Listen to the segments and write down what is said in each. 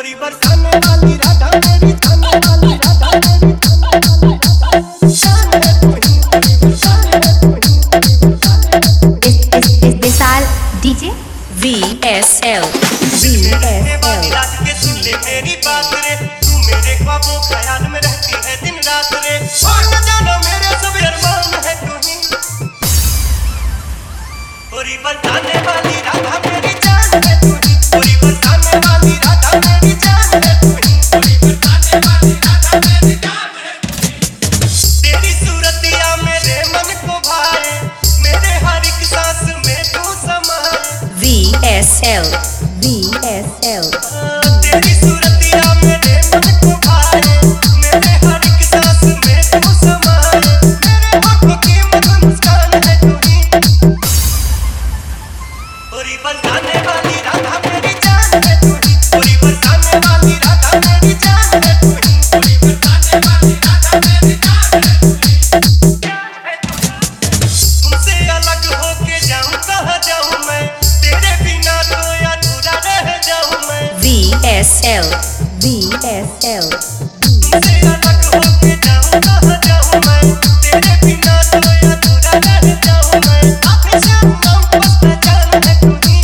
गोरी बरसाने वाली राधा मेरी थाने वाली राधा मेरी शान है तू ही गोरी बरसाने है तू ही गोरी बरसाने है तू ही। इस विशाल डीजे VSL रात के सुन ले मेरी बात रे, तू मेरे ख्वाबों ख्याल में रहती है दिन रात रे, और न जानो मेरे सब अरमान है तू ही गोरी बरसाने वाली राधा मेरी जान है तू ही गोरी बरसाने वाली राधा मेरी जान है तू ही गोरी बरसाने वाली राधा मेरी जान है तू ही। तेरी सूरतिया मेरे मन को भाए, मेरे हर एक सांस में तू समाए। VSL तेरी सूरतिया मेरे मन को भाए, मेरे हर एक सांस में तू समाए। मेरे होठों की मधुर मुस्कान है तू ही गोरी बरसाने वाली राधा मेरी जान है तू ही गोरी बरसाने वाली राधा मेरी जान है तू ही गोरी बरसाने वाली राधा मेरी जान है तू ही। तुमसे अलग होके जाऊं कहाँ जाऊं मैं, तेरे बिना तो अधूरा रह जाऊं मैं। VSL तुमसे अलग होके जाऊं कहाँ जाऊं मैं, तेरे बिना तो अधूरा रह जाऊं मैं। आंखें से नाम बस पहचान है तू ही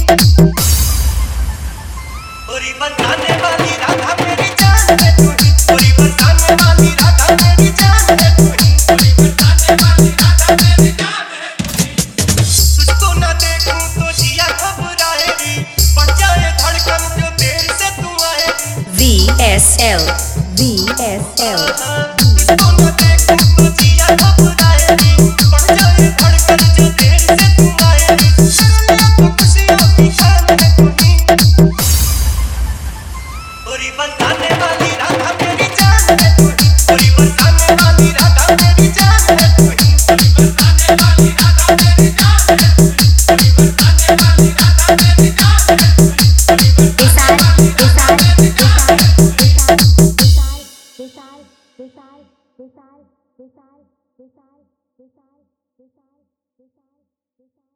गोरी बरसाने वाली राधा मेरी जान है तू ही गोरी बरसाने वाली राधा मेरी जान है तू ही गोरी बरसाने वाली राधा मेरी जान है तू ही। तुझको ना देखूं तो जिया घबराएगी, बढ़ जाए धड़कन जो देर से तू आएगी। VSL तुझको ना देखूं तो जिया घबराएगी, बढ़ जाए धड़कन जो देर से तू आएगी। शर्मिया तो खुशियों की खान है तू ही गोरी बरसाने वाली राधा मेरी जान है तू ही गोरी बरसाने वाली राधा मेरी जान है तू ही गोरी बरसाने वाली राधा मेरी जान है तू ही गोरी बरसाने वाली राधा मेरी जान है तू ही गोरी बरसाने वाली राधा मेरी जान है तू ही। विशाल